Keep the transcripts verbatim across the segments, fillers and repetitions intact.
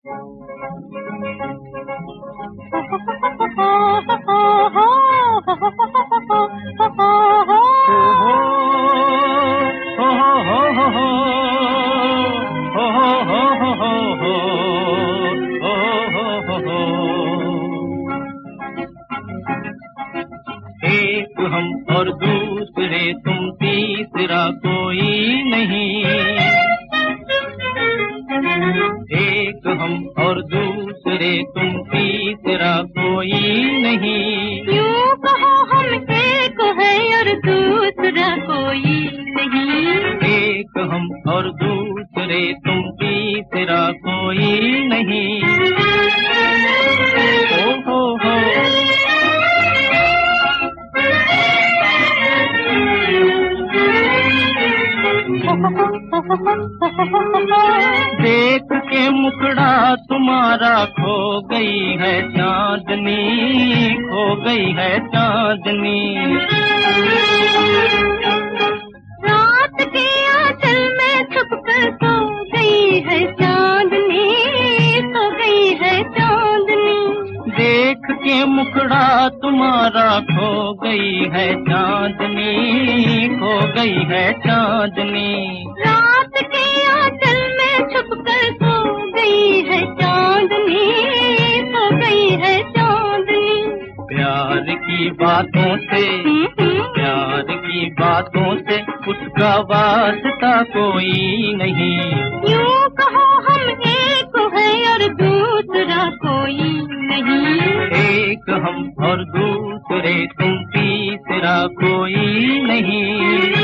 एक हम और दूसरे तुम, तीसरा कोई नहीं। एक हम और दूसरे तुम, तीसरा कोई नहीं। यूं कहो हम एक है और दूसरा कोई नहीं। एक हम और दूसरे तुम, तीसरा कोई नहीं। ओ हो हो देख के मुखड़ा तुम्हारा खो गई है चांदनी, खो गई है चांदनी। रात के आंचल में छुप कर सो गई है चांदनी, सो गई है चांदनी। देख के मुखड़ा तुम्हारा खो गई है चांदनी, खो गई है चांदनी। रात के आंचल में छुप कर सो गई है चांदनी, सो गई है चांदनी। प्यार की बातों से, प्यार की बातों से उसका वास्ता कोई नहीं। यूं कहो हम एक है और दूसरा कोई नहीं। एक हम और दूसरे तुम, तीसरा कोई नहीं।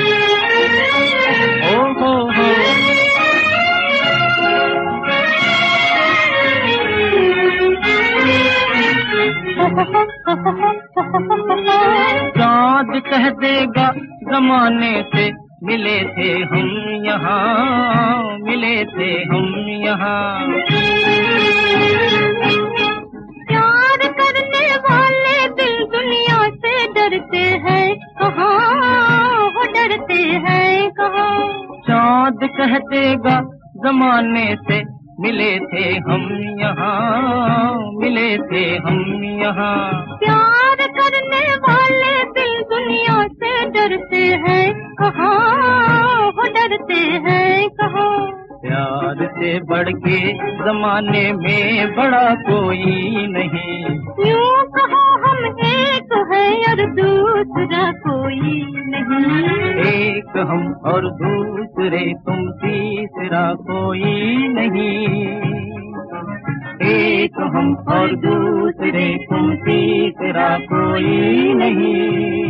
ओ हो हो चाँद कह देगा जमाने से, मिले थे हम यहाँ, मिले थे हम यहाँ। प्यार करने वाले दिल दुनिया से डरते हैं कहाँ, वो डरते हैं कहाँ। चाँद कह देगा जमाने से, मिले थे हम यहाँ, मिले थे हम यहाँ। प्यार करने वाले दिल दुनिया से डरते हैं कहाँ, वो डरते हैं कहाँ। प्यार से बढ़ के जमाने में बड़ा कोई नहीं। यूं कहो हम एक है और दूसरा कोई नहीं। एक हम और दूसरे तुम, तीसरा कोई नहीं। एक हम और दूसरे तुम, तीसरा कोई नहीं।